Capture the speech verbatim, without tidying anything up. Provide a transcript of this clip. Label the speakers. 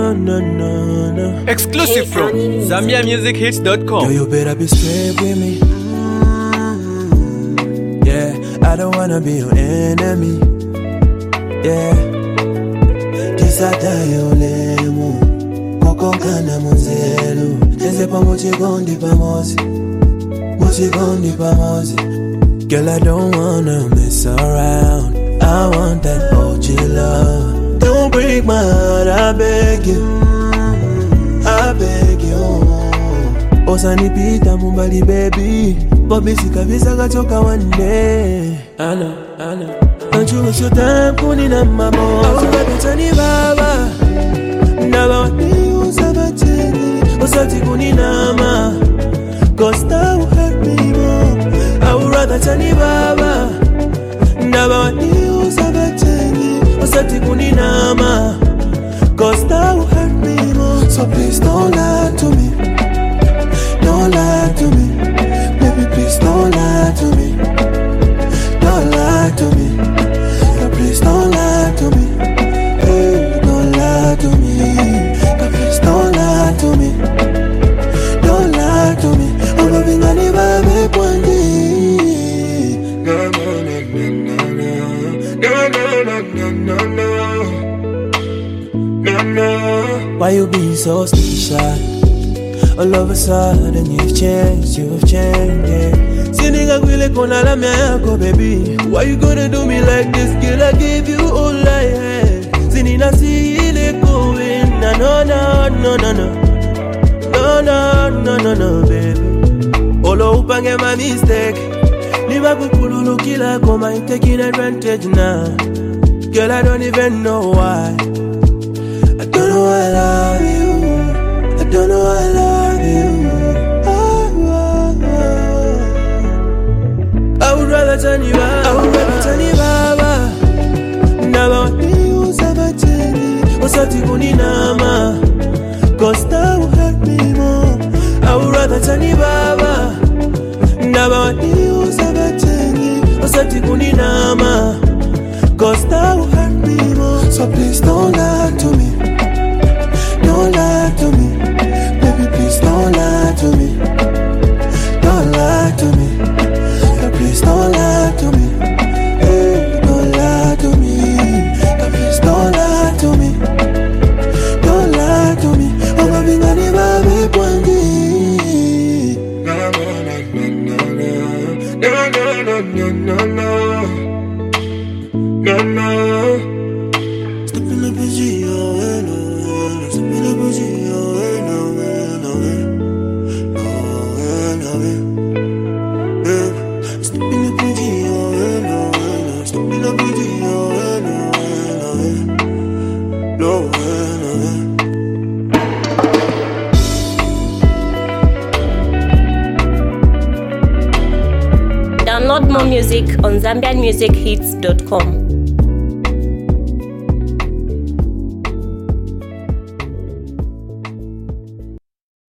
Speaker 1: no, no, no, no.
Speaker 2: Exclusive from Zambia Music Hits dot com.
Speaker 1: Yo, you better be straight with me. Mm-hmm. Yeah, I don't wanna be your enemy. Yeah, kisata yolemu koko kana muzelu neze pa mochigondi pa mozi mochigondi pa mozi. Girl, I don't wanna mess around. I want that O G love. Don't break my heart, I beg you, I beg you. Osanipita mumbali baby, Bobby sikavisa kachoka one day. I know, I know. Don't you waste your time kunina mamo. Ausubabitani baba, ndaba wani usabacheni. Osati kunina ma, cause that will hurt me more. I would rather tani baba, ndaba wani usabacheni. Osati kunina ma, cause that will hurt me more. So please don't lie to me, don't lie to me. Baby, please don't lie to me, don't lie to me. God, please don't lie to me, hey, don't lie to me. God, please don't lie to me, don't lie to me. I'm loving anybody one day. No, no, no, no, no, no, no, no, no. Why you be so special? All of a sudden you've changed, you've changed, yeah. Sininga kwile kona la miako, baby. Why you gonna do me like this, girl? I gave you all I had. Sinina si ile going, no, no, no, no, no, no, no, no, no, no, no, baby. Olo upange my mistake. Niba kukululu kila koma, you taking advantage now. Girl, I don't even know why. I don't know why I love you. I don't know why I love you. Oh, oh, oh. I would rather turn you out. I would rather turn you baba. Ndaba wani usabacheni. Osati kuninama, cause that will hurt me more. I would rather turn you baba. Ndaba wani usabacheni. Osati kuninama, cause that will hurt me more. So please don't lie to me, don't lie to me. Baby, please don't lie to me, don't lie to me. God, please don't lie to me, hey, don't lie to me. God, please don't lie to me, don't lie to me. I'm loving anybody one day. No, no, no, no, no, no, no, no, no. Step in the busy, oh, no, step in the busy, oh, no, no, no, no, no. Step in the busy, oh, no, step in the busy, oh, no, no, no.
Speaker 3: Download more music on Zambian Music Hits dot com.